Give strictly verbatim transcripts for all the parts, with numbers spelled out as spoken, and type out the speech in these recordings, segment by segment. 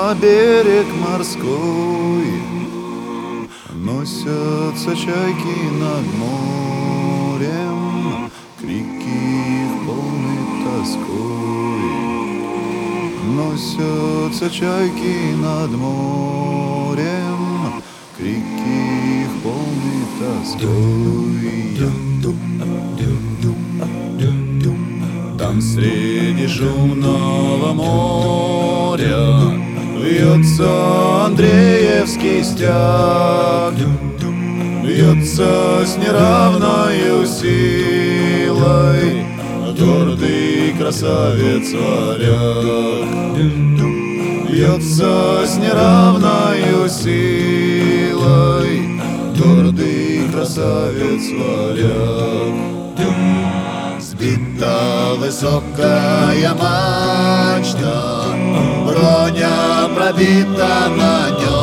берег морской. Носятся чайки над морем, крики их полны тоской. Носятся чайки над морем, крики их полны тоской. Там среди шумного моря вьется Андреевский стяг, бьется с неравною силой гордый красавец-варяг. Бьется с неравною силой гордый красавец-варяг. Сбита высокая мачта, броня пробита на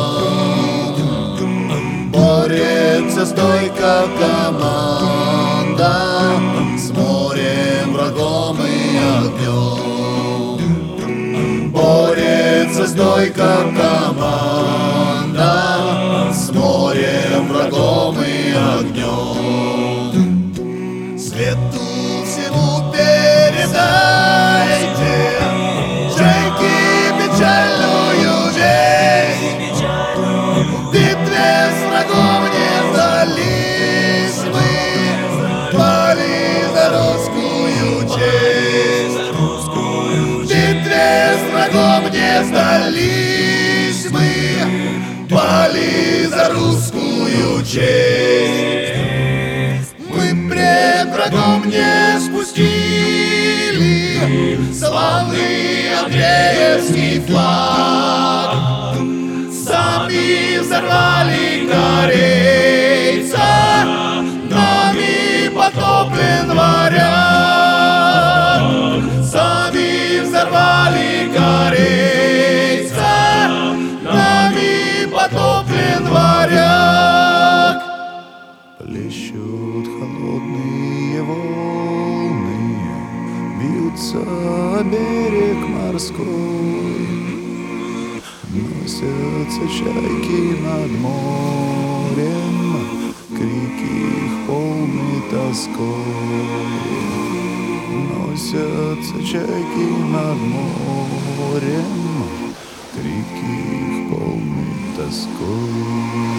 нем. Борется стойко команда с морем, врагом и огнем. Борется стойко команда с морем, врагом и огнем. Свету всему передайте чайки печальную весть. В битве с врагом не сдались мы, пали за русскую честь. В битве с врагом не сдались мы, пали за русскую честь. Мы пред врагом не спустили славный Андреевский флаг. Сами взорвали корейца, нами потоплен варяг. Сами взорвали корейца, нами потоплен варяг. Плещут холодные волны, бьются о берег морской. Носятся чайки над морем, крики их полны тоской. Носятся чайки над морем, крики их полны тоской.